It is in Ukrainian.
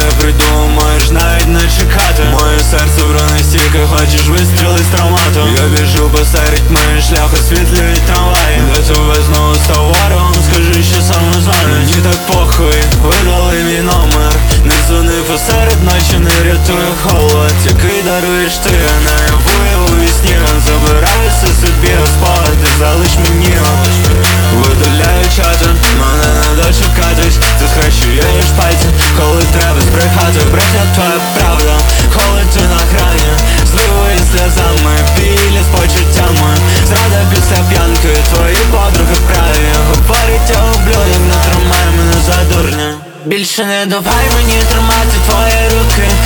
не прийду, можеш навіть не чекати. Моє серце брони стільки, хочеш вистріли з травмату. Я біжу посеред моєї шляху, освітлюють трамваї. Для тебе знову став ворогом, скажи, що саме з вами. Мені так похуй, видали мій номер. Не дзвони посеред ночі, не рятує холод, який даруєш ти, а наяву у вісні. Забираю все собі, а спогади залиш мені. Видаляю чати, мене не дочекатись. Ти схрещуєш пальці, коли треба збрехати. Брехня твоя правда, коли ти на грані. Зливої сльозами, білі з почуттями. Зрада після п'янки, твої подруги праві. Говорить, я ублюдок, не тримай мене за дурня. Більше не давай мені тримати твої руки.